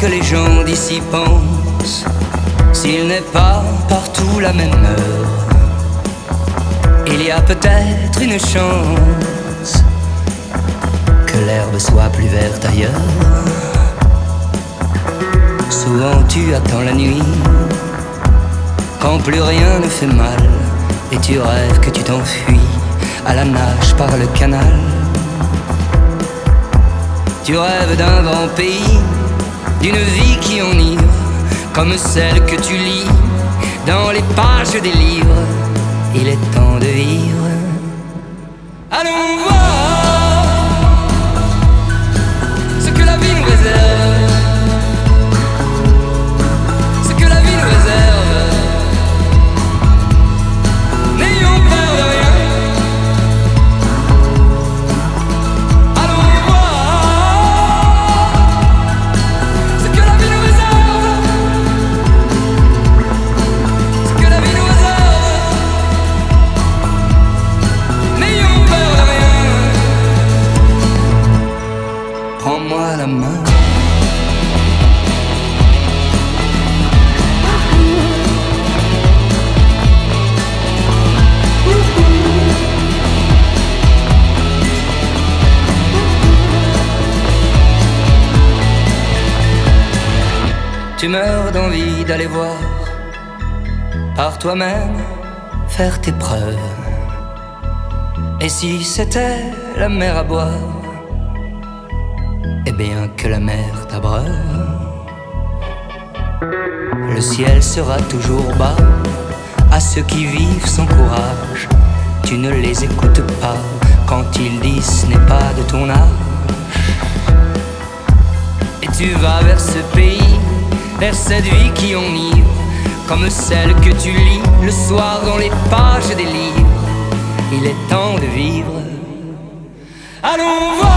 que les gens d'ici pensent, s'il n'est pas partout la même heure, il y a peut-être une chance que l'herbe soit plus verte ailleurs. Souvent tu attends la nuit, quand plus rien ne fait mal, et tu rêves que tu t'enfuis à la nage par le canal. Tu rêves d'un grand pays, d'une vie qui enivre, comme celle que tu lis dans les pages des livres. Il est temps de vivre. Allons voir ce que la vie nous réserve, ce que la vie nous réserve. N'ayons peur de rien. Allons voir ce que la vie nous réserve, ce que la vie nous réserve. N'ayons peur de rien. Prends-moi la main. Tu meurs d'envie d'aller voir par toi-même, faire tes preuves. Et si c'était la mer à boire, eh bien que la mer t'abreuve. Le ciel sera toujours bas à ceux qui vivent sans courage. Tu ne les écoutes pas quand ils disent ce n'est pas de ton âge. Et tu vas vers ce pays, vers cette vie qui enivre, comme celle que tu lis le soir dans les pages des livres. Il est temps de vivre. Allons voir